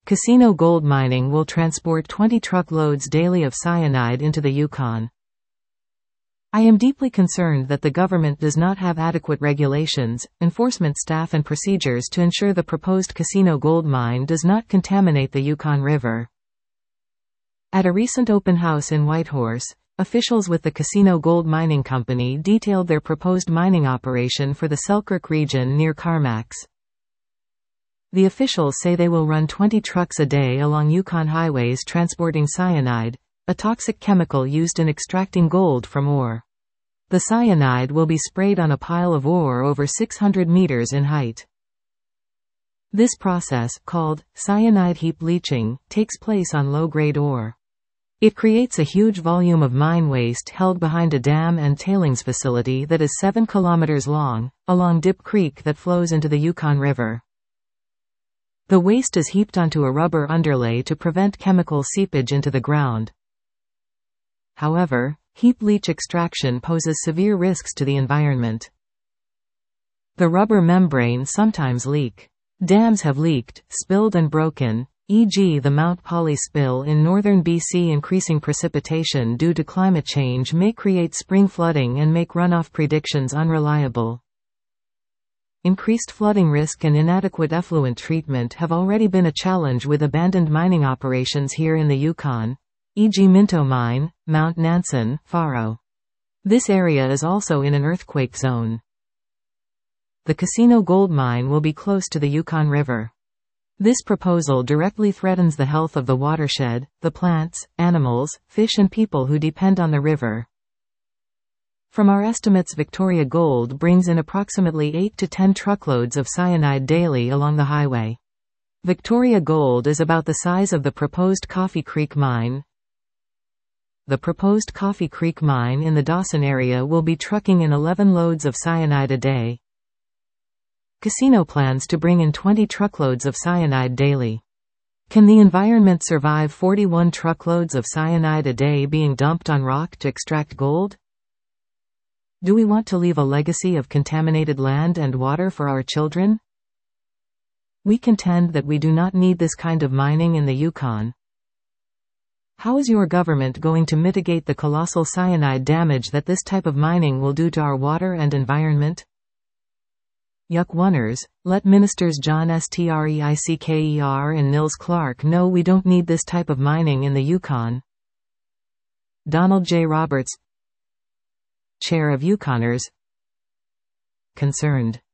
Casino Gold Mining will transport 20 truckloads daily of cyanide into the Yukon. I am deeply concerned that the government does not have adequate regulations, enforcement staff and procedures to ensure the proposed Casino Gold Mine does not contaminate the Yukon River. At a recent open house in Whitehorse, officials with the Casino Gold Mining Company detailed their proposed mining operation for the Selkirk region near Carmacks. The officials say they will run 20 trucks a day along Yukon highways transporting cyanide, a toxic chemical used in extracting gold from ore. The cyanide will be sprayed on a pile of ore over 600 meters in height. This process, called cyanide heap leaching, takes place on low-grade ore. It creates a huge volume of mine waste held behind a dam and tailings facility that is 7 kilometers long, along Dip Creek that flows into the Yukon River. The waste is heaped onto a rubber underlay to prevent chemical seepage into the ground. However, heap leach extraction poses severe risks to the environment. The rubber membrane sometimes leaks. Dams have leaked, spilled and broken, e.g. the Mount Polly spill in northern BC. Increasing precipitation due to climate change may create spring flooding and make runoff predictions unreliable. Increased flooding risk and inadequate effluent treatment have already been a challenge with abandoned mining operations here in the Yukon, e.g. Minto Mine, Mount Nansen, Faro. This area is also in an earthquake zone. The Casino Gold Mine will be close to the Yukon River. This proposal directly threatens the health of the watershed, the plants, animals, fish and people who depend on the river. From our estimates, Victoria Gold brings in approximately 8 to 10 truckloads of cyanide daily along the highway. Victoria Gold is about the size of the proposed Coffee Creek Mine. The proposed Coffee Creek Mine in the Dawson area will be trucking in 11 loads of cyanide a day. Casino plans to bring in 20 truckloads of cyanide daily. Can the environment survive 41 truckloads of cyanide a day being dumped on rock to extract gold? Do we want to leave a legacy of contaminated land and water for our children? We contend that we do not need this kind of mining in the Yukon. How is your government going to mitigate the colossal cyanide damage that this type of mining will do to our water and environment? Yukoners, let Ministers John Streicher and Nils Clark know we don't need this type of mining in the Yukon. Donald J. Roberts, Chair of Yukoners. Concerned.